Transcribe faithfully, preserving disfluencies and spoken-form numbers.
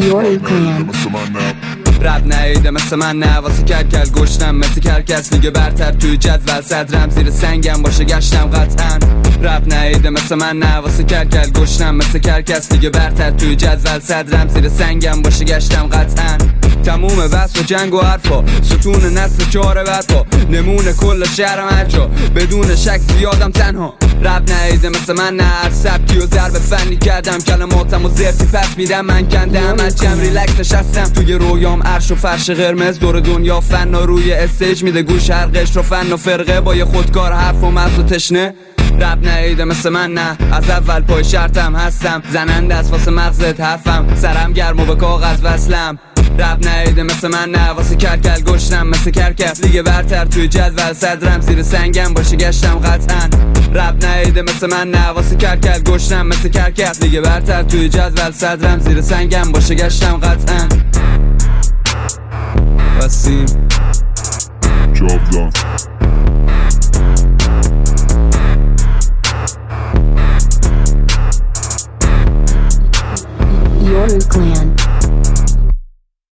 your clan. رب نهیده مثل من نه واسه کرکل گشتم مثل کرکس دیگه برتر توی جدول صدرم زیر سنگم باشه گشتم قطعا. رب نهیده مثل من نه واسه کرکل گشتم مثل کرکس دیگه برتر توی جدول صدرم زیر سنگم باشه گشتم قطعا. تموم بس و جنگ و حرفا ستون نسل چهار بدپا نمونه کل شهرم هرجا بدون شک زیادم تنها. رب نهیده مثل من نه هر سبکی و ضرب فنی کردم کلماتم و زرتی پس میدم من کندم از جمع ریلکسش هستم توی رویام عرش و فرش قرمز دور دنیا فنا روی استیج میده گوش هر قشر و فن و فرقه با یه خودکار حرف و مغز و تشنه. رب نهیده مثل من نه از اول پای شرطم هستم زننده از واسه مغزت حرفم سرم گرم و به کاغذ وصلم. رب نهیده مثل من نه واسه کرکل گشتم مثل کرکس دیگه برتر توی جدول صدرم زیر سنگم باشه گشتم قطعا. رب نهیده مثل من نه واسه کرکل گشتم مثل کرکس دیگه برتر توی جدول صدرم زیر سنگم باشه گشتم قطعا. وسیم